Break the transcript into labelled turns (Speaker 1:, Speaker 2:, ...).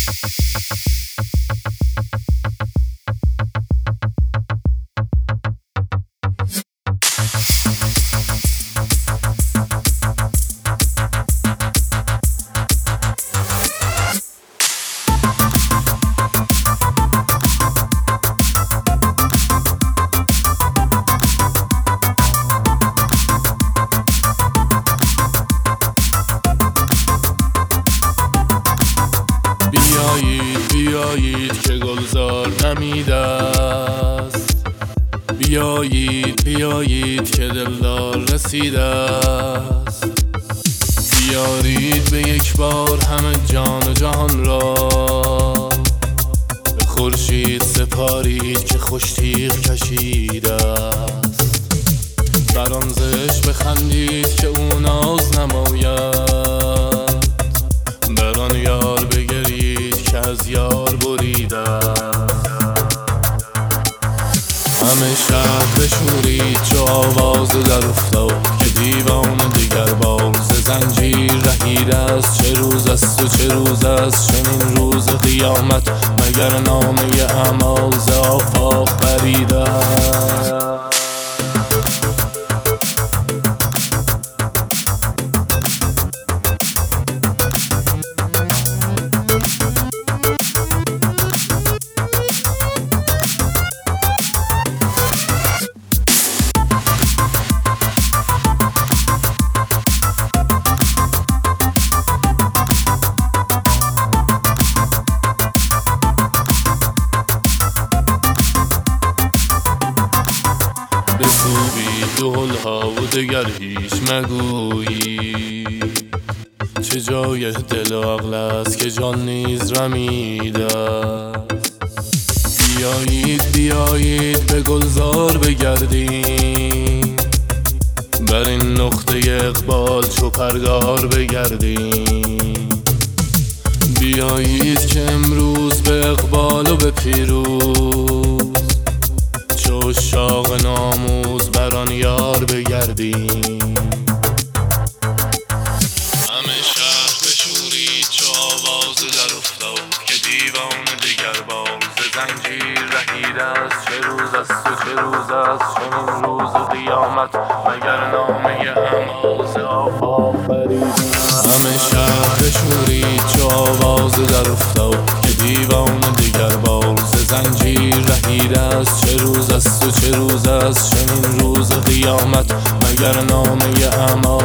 Speaker 1: بیایید که گلزار دمیده است، بیایید که دلدار رسیده است. بیارید به یک بار همه جان و جهان را، به خورشید سپارید که خوش تیغ کشیده است. بر آن زشت بخندید که او ناز نماید، بر آن یار بگرید که از یار بریده است. همه شهر بشورید چو آواز در افتاد، که دیوان دیگر بار ز زنجیر رهیده است. چه روز است و چه روز است چنین روز قیامت، مگر نامه اعمال ز آفاق پریده است. بسوبید دهلها و دگر هیچ مگویی، چه جای دل و عقل است که جان نیز رمیده است. بیایید به گلزار بگردیم، بر این نقطه اقبال چو پرگار بگردیم. بیایید که امروز به اقبال و به پیروز، چو عشاق ناموز بر آن یار بگردیم. همه شهر بشورید چو آواز در افتاد، که دیوان دیگر بار ز زنجیر رهیده است. چه روز است و چه روز است چنین روز قیامت، مگر نامه اعمال ز آفاق پریده است. همه شهر بشورید چو آواز در افتاد، که دیوان دیگر بار ز زنجیر رهیده است. چه روز است و چه روز است چنین روز قیامت، مگر نامه اعمال